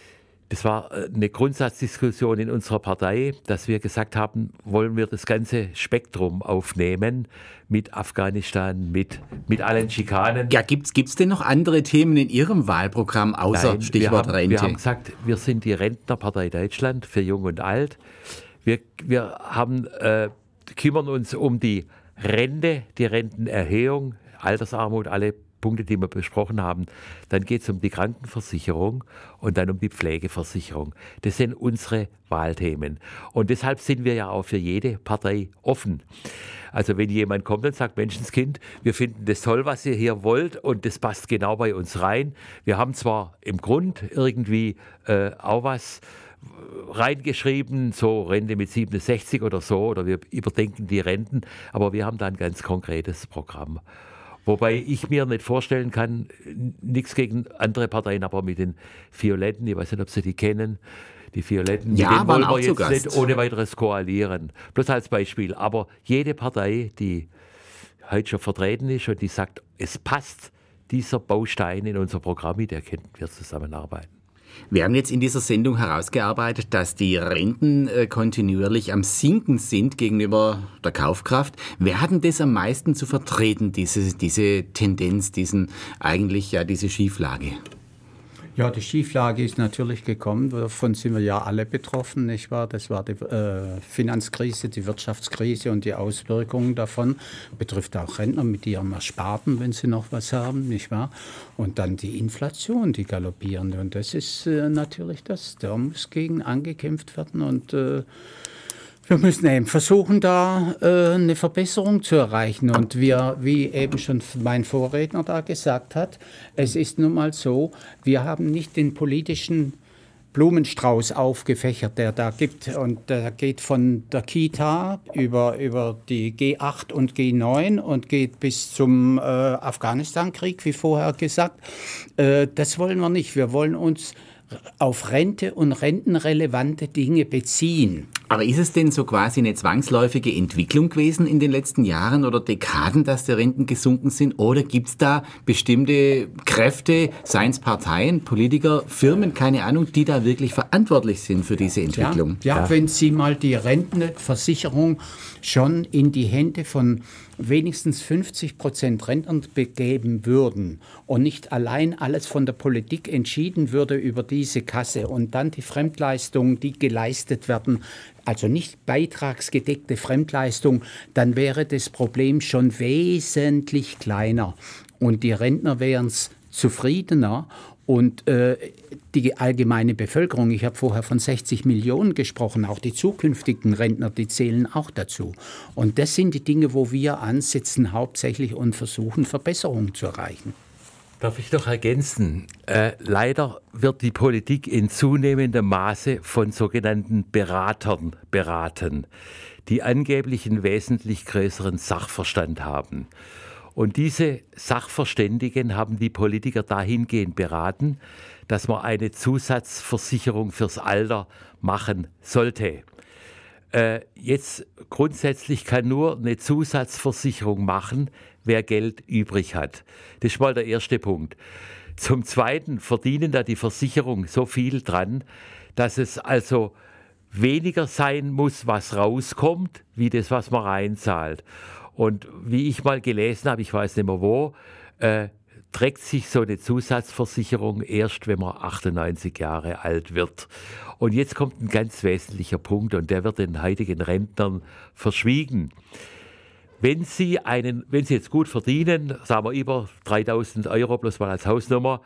Das war eine Grundsatzdiskussion in unserer Partei, dass wir gesagt haben, wollen wir das ganze Spektrum aufnehmen mit Afghanistan, mit, mit allen Schikanen. Ja, gibt's, gibt's denn noch andere Themen in Ihrem Wahlprogramm außer Nein, Stichwort wir haben, Rente? Wir haben gesagt, wir sind die Rentnerpartei Deutschland für Jung und Alt. Wir, wir haben, äh, kümmern uns um die Rente, die Rentenerhöhung, Altersarmut, alle Punkte, die wir besprochen haben. Dann geht es um die Krankenversicherung und dann um die Pflegeversicherung. Das sind unsere Wahlthemen. Und deshalb sind wir ja auch für jede Partei offen. Also wenn jemand kommt und sagt, Menschenskind, wir finden das toll, was ihr hier wollt, und das passt genau bei uns rein. Wir haben zwar im Grund irgendwie äh, auch was reingeschrieben, so Rente mit siebenundsechzig oder so, oder wir überdenken die Renten, aber wir haben da ein ganz konkretes Programm. Wobei ich mir nicht vorstellen kann, nichts gegen andere Parteien, aber mit den Violetten, ich weiß nicht, ob Sie die kennen, die Violetten, ja, mit denen waren wollen auch wir zu jetzt Gast. nicht ohne weiteres koalieren. Bloß als Beispiel. Aber jede Partei, die heute schon vertreten ist und die sagt, es passt dieser Baustein in unser Programm, mit der könnten wir zusammenarbeiten. Wir haben jetzt in dieser Sendung herausgearbeitet, dass die Renten äh, kontinuierlich am Sinken sind gegenüber der Kaufkraft. Wer hat denn das am meisten zu vertreten, diese, diese Tendenz, diesen eigentlich ja diese Schieflage? Ja, die Schieflage ist natürlich gekommen, davon sind wir ja alle betroffen, nicht wahr? Das war die äh, Finanzkrise, die Wirtschaftskrise und die Auswirkungen davon. Betrifft auch Rentner mit ihrem Ersparten, wenn sie noch was haben, nicht wahr? Und dann die Inflation, die galoppierende. Und das ist äh, natürlich das, da muss gegen angekämpft werden. Und äh, wir müssen eben versuchen, da äh, eine Verbesserung zu erreichen. Und wir, wie eben schon mein Vorredner da gesagt hat, es ist nun mal so, wir haben nicht den politischen Blumenstrauß aufgefächert, der da gibt. Und der geht von der Kita über, über die G acht und G neun und geht bis zum äh, Afghanistan-Krieg, wie vorher gesagt. Äh, das wollen wir nicht. Wir wollen uns auf Rente und rentenrelevante Dinge beziehen. Aber ist es denn so quasi eine zwangsläufige Entwicklung gewesen in den letzten Jahren oder Dekaden, dass die Renten gesunken sind? Oder gibt es da bestimmte Kräfte, seien es Parteien, Politiker, Firmen, keine Ahnung, die da wirklich verantwortlich sind für diese Entwicklung? Ja, ja, ja. Wenn Sie mal die Rentenversicherung schon in die Hände von wenigstens fünfzig Prozent Rentnern begeben würden und nicht allein alles von der Politik entschieden würde über diese Kasse und dann die Fremdleistungen, die geleistet werden, also nicht beitragsgedeckte Fremdleistung, dann wäre das Problem schon wesentlich kleiner und die Rentner wären zufriedener. Und äh, die allgemeine Bevölkerung, ich habe vorher von sechzig Millionen gesprochen, auch die zukünftigen Rentner, die zählen auch dazu. Und das sind die Dinge, wo wir ansetzen hauptsächlich und versuchen, Verbesserungen zu erreichen. Darf ich noch ergänzen? Äh, leider wird die Politik in zunehmendem Maße von sogenannten Beratern beraten, die angeblich einen wesentlich größeren Sachverstand haben. Und diese Sachverständigen haben die Politiker dahingehend beraten, dass man eine Zusatzversicherung fürs Alter machen sollte. Äh, jetzt grundsätzlich kann nur eine Zusatzversicherung machen, wer Geld übrig hat. Das ist mal der erste Punkt. Zum Zweiten verdienen da die Versicherung so viel dran, dass es also weniger sein muss, was rauskommt, wie das, was man reinzahlt. Und wie ich mal gelesen habe, ich weiß nicht mehr wo, äh, trägt sich so eine Zusatzversicherung erst, wenn man achtundneunzig Jahre alt wird. Und jetzt kommt ein ganz wesentlicher Punkt und der wird den heutigen Rentnern verschwiegen. Wenn Sie, einen, wenn Sie jetzt gut verdienen, sagen wir über dreitausend Euro, bloß mal als Hausnummer,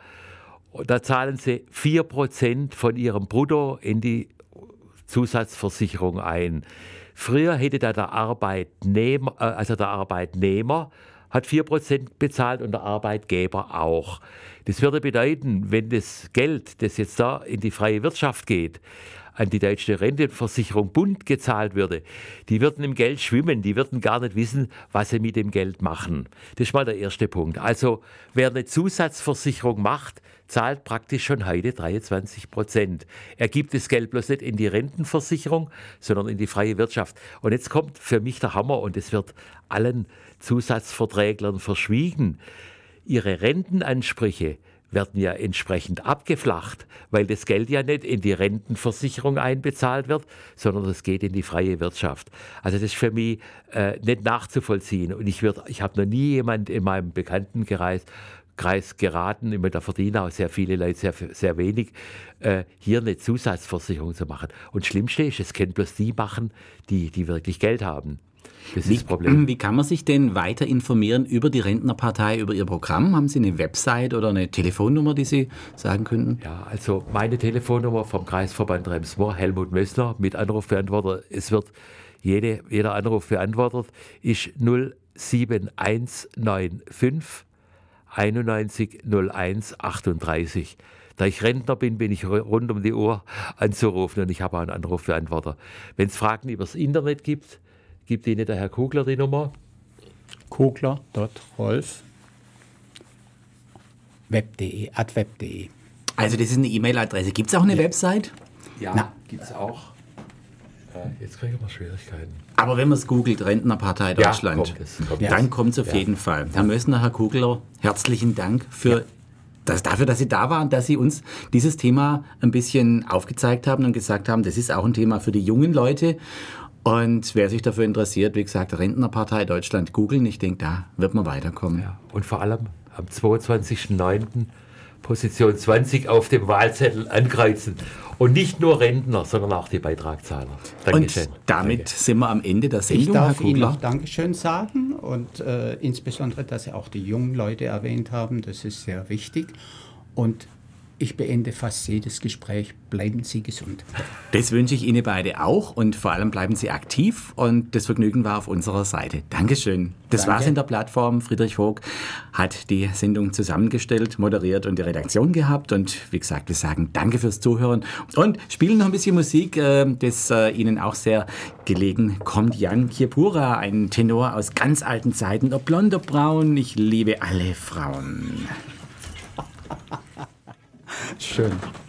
da zahlen Sie vier Prozent von Ihrem Brutto in die Zusatzversicherung ein. Früher hätte da der Arbeitnehmer, also der Arbeitnehmer hat vier Prozent bezahlt und der Arbeitgeber auch. Das würde bedeuten, wenn das Geld, das jetzt da in die freie Wirtschaft geht, an die deutsche Rentenversicherung Bund gezahlt würde, die würden im Geld schwimmen, die würden gar nicht wissen, was sie mit dem Geld machen. Das ist mal der erste Punkt. Also wer eine Zusatzversicherung macht, zahlt praktisch schon heute dreiundzwanzig Prozent. Er gibt das Geld bloß nicht in die Rentenversicherung, sondern in die freie Wirtschaft. Und jetzt kommt für mich der Hammer und es wird allen Zusatzverträglern verschwiegen. Ihre Rentenansprüche werden ja entsprechend abgeflacht, weil das Geld ja nicht in die Rentenversicherung einbezahlt wird, sondern das geht in die freie Wirtschaft. Also das ist für mich äh, nicht nachzuvollziehen. Und ich, würd, ich habe noch nie jemand in meinem Bekanntenkreis Kreis geraten, immer da verdienen auch sehr viele Leute sehr, sehr wenig, äh, hier eine Zusatzversicherung zu machen. Und das Schlimmste ist, es können bloß die machen, die, die wirklich Geld haben. Das wie, ist das Problem. Wie kann man sich denn weiter informieren über die Rentnerpartei, über Ihr Programm? Haben Sie eine Website oder eine Telefonnummer, die Sie sagen könnten? Ja, also meine Telefonnummer vom Kreisverband Rems-Murr, Helmut Mössner, mit Anrufbeantworter. Es wird jede, jeder Anruf beantwortet, ist null sieben eins neun fünf einundneunzig null eins achtunddreißig. Da ich Rentner bin, bin ich rund um die Uhr anzurufen und ich habe auch einen Anrufbeantworter. Wenn es Fragen über das Internet gibt, gibt Ihnen der Herr Kugler die Nummer? Kugler Punkt rolf web.de, at web.de. Also das ist eine E-Mail-Adresse. Gibt es auch eine ja. Website? Ja, gibt es auch. Äh, jetzt kriegen wir Schwierigkeiten. Aber wenn man es googelt, Rentnerpartei Deutschland, ja, kommt es, kommt dann kommt es auf ja. jeden Fall. Herr Mössner, Herr Kugler, herzlichen Dank für ja. das, dafür, dass Sie da waren, dass Sie uns dieses Thema ein bisschen aufgezeigt haben und gesagt haben, das ist auch ein Thema für die jungen Leute. Und wer sich dafür interessiert, wie gesagt, Rentnerpartei Deutschland googeln, ich denke, da wird man weiterkommen. Ja. Und vor allem am zweiundzwanzigsten neunten Position zwanzig auf dem Wahlzettel ankreuzen. Und nicht nur Rentner, sondern auch die Beitragszahler. Dankeschön. Und damit Danke. sind wir am Ende der Sendung, ich darf Herr Ihnen noch Dankeschön sagen und äh, insbesondere, dass Sie auch die jungen Leute erwähnt haben. Das ist sehr wichtig. Und ich beende fast jedes Gespräch. Bleiben Sie gesund. Das wünsche ich Ihnen beide auch und vor allem bleiben Sie aktiv und das Vergnügen war auf unserer Seite. Dankeschön. Das Danke. war's in der Plattform. Friedrich Vogt hat die Sendung zusammengestellt, moderiert und die Redaktion gehabt und wie gesagt, wir sagen Danke fürs Zuhören und spielen noch ein bisschen Musik, das Ihnen auch sehr gelegen kommt. Jan Kipura, ein Tenor aus ganz alten Zeiten, ob blond, ob braun, ich liebe alle Frauen. Schön.